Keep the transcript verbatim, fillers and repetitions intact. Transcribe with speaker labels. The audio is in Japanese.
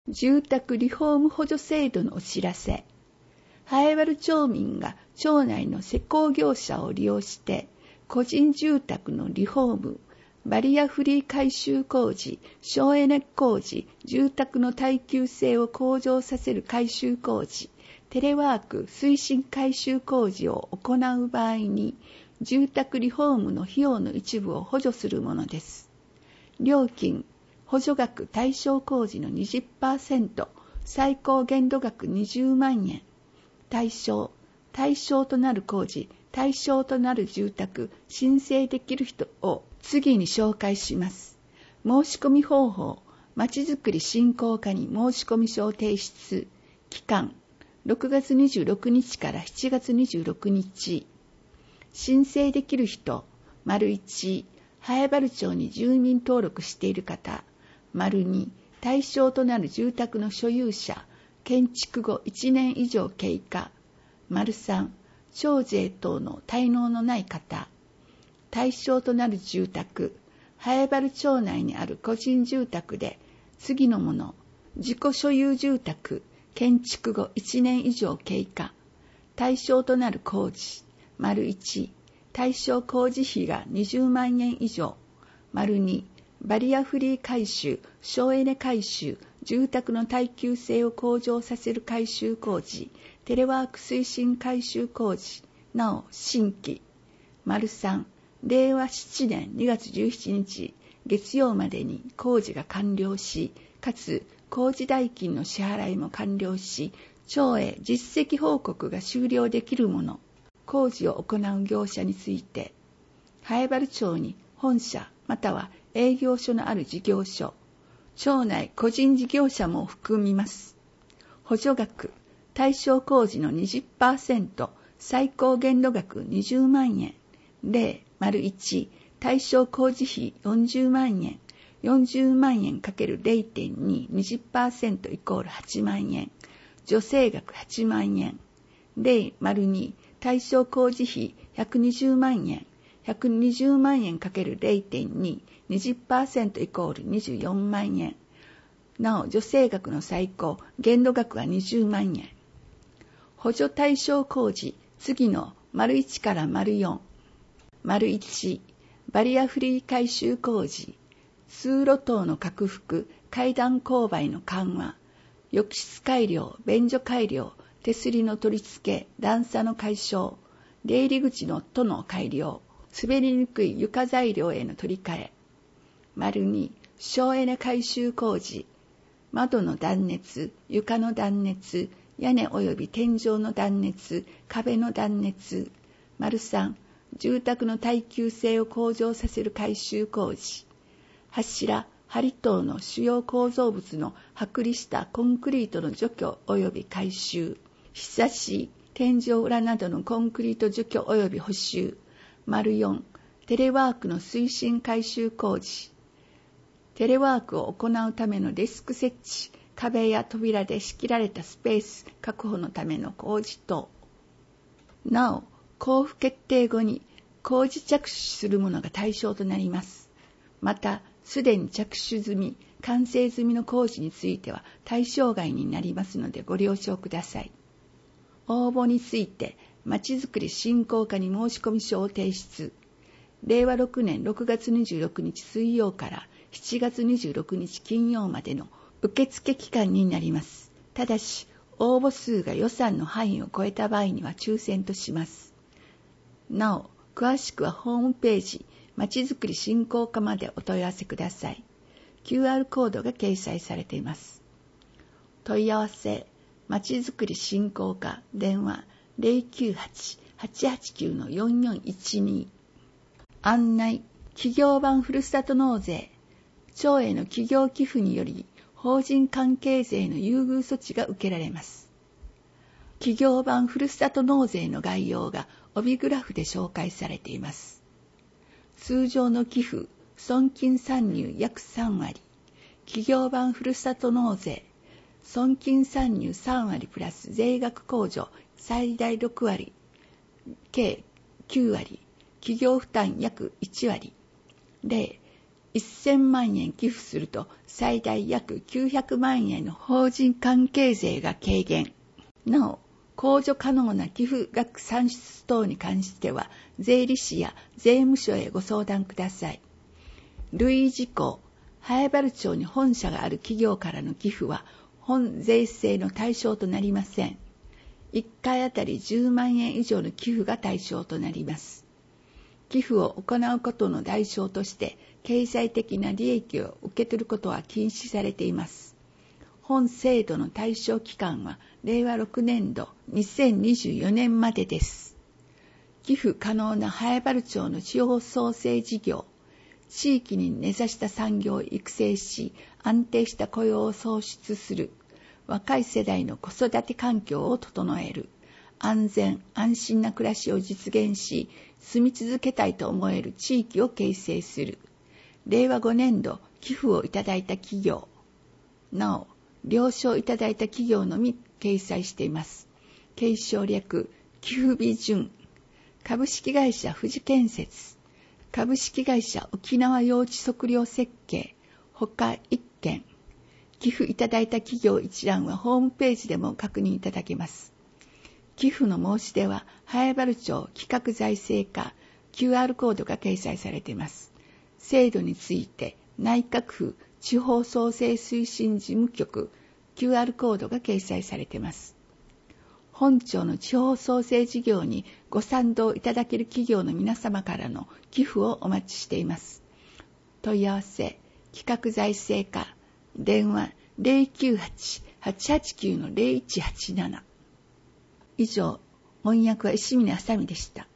Speaker 1: 住宅リフォーム補助制度のお知らせ。南風原町民が町内の施工業者を利用して個人住宅のリフォーム、バリアフリー改修工事、省エネ工事、住宅の耐久性を向上させる改修工事、テレワーク推進改修工事を行う場合に、住宅リフォームの費用の一部を補助するものです。料金、補助額対象工事の にじゅっパーセント、最高限度額にじゅうまんえん。対象、対象となる工事、対象となる住宅、申請できる人を次に紹介します。申し込み方法、まちづくり振興課に申し込み書を提出。期間、ろくがつにじゅうろくにちからしちがつにじゅうろくにち。申請できる人、丸いち、南風原町に住民登録している方、丸に、対象となる住宅の所有者、建築後いちねん以上経過、丸さん、町税等の滞納のない方、対象となる住宅、南風原町内にある個人住宅で、次のもの、自己所有住宅、建築後いちねん以上経過、対象となる工事、丸いち、対象工事費がにじゅうまんえん以上、丸に、バリアフリー改修、省エネ改修、住宅の耐久性を向上させる改修工事、テレワーク推進改修工事、なお新規、丸さん、れいわななねんにがつじゅうしちにち月曜までに工事が完了し、かつ工事代金の支払いも完了し、町へ実績報告が終了できるもの、工事を行う業者について、南風原町に本社または営業所のある事業所、町内個人事業者も含みます。補助額、対象工事の にじゅっパーセント、最高限度額にじゅうまんえん、れい、いち、対象工事費よんじゅうまんえん、よんじゅうまんえん ×れいてんに、にじゅっパーセント イコールはちまんえん、助成額はちまんえん、れい、に、対象工事費ひゃくにじゅうまんえん、ひゃくにじゅうまんえん ×れいてんに、にじゅっパーセント イコールにじゅうよんまんえん。なお、助成額の最高、限度額はにじゅうまんえん。補助対象工事、次の丸いちから丸よん。丸いち、バリアフリー改修工事、通路等の拡幅、階段勾配の緩和、浴室改良、便所改良、手すりの取り付け、段差の解消、出入り口の戸の改良、滑りにくい床材料への取り替え。丸に、省エネ改修工事、窓の断熱、床の断熱、屋根及び天井の断熱、壁の断熱。丸さん、住宅の耐久性を向上させる改修工事。柱、梁等の主要構造物の剥離したコンクリートの除去及び改修。ひさし、天井裏などのコンクリート除去及び補修。丸よん、テレワークの推進改修工事。テレワークを行うためのデスク設置、壁や扉で仕切られたスペース確保のための工事等。なお、交付決定後に工事着手するものが対象となります。また、すでに着手済み、完成済みの工事については対象外になりますのでご了承ください。応募について、まちづくり振興課に申し込み書を提出。れいわろくねんろくがつにじゅうろくにち水曜からしちがつにじゅうろくにち金曜までの受付期間になります。ただし、応募数が予算の範囲を超えた場合には抽選とします。なお、詳しくはホームページ、まちづくり振興課までお問い合わせください。キューアール コードが掲載されています。問い合わせ、まちづくり振興課、電話 ゼロきゅうはち はちはちきゅう よんよんいちに。案内、企業版ふるさと納税、町への企業寄付により法人関係税の優遇措置が受けられます。企業版ふるさと納税の概要が帯グラフで紹介されています。通常の寄付、損金参入約さんわり、企業版ふるさと納税、損金参入さんわりプラス税額控除最大ろくわり、計きゅうわり、企業負担約いちわり。例、 せんまんえん寄付すると最大約きゅうひゃくまんえんの法人関係税が軽減。なお、控除可能な寄付額算出等に関しては、税理士や税務署へご相談ください。類似事項、南風原町に本社がある企業からの寄付は、本税制の対象となりません。いっかいあたりじゅうまんえん以上の寄付が対象となります。寄付を行うことの代償として、経済的な利益を受け取ることは禁止されています。本制度の対象期間は、れいわろくねんどにせんにじゅうよねんまでです。寄付可能な南風原町の地方創生事業、地域に根ざした産業を育成し、安定した雇用を創出する、若い世代の子育て環境を整える、安全・安心な暮らしを実現し、住み続けたいと思える地域を形成する。れいわごねんど寄付をいただいた企業、なお、了承いただいた企業のみ掲載しています。継承略、寄付日順、株式会社富士建設、株式会社沖縄用地測量設計、他いっけん。寄付いただいた企業一覧はホームページでも確認いただけます。寄付の申し出は、南風原町企画財政課 キューアール コードが掲載されています。制度について、内閣府地方創生推進事務局 キューアール コードが掲載されています。本町の地方創生事業にご賛同いただける企業の皆様からの寄付をお待ちしています。問い合わせ、企画財政課、電話 ゼロきゅうはち はちはちきゅう ゼロいちはちなな。以上、翻訳は石峰あさみでした。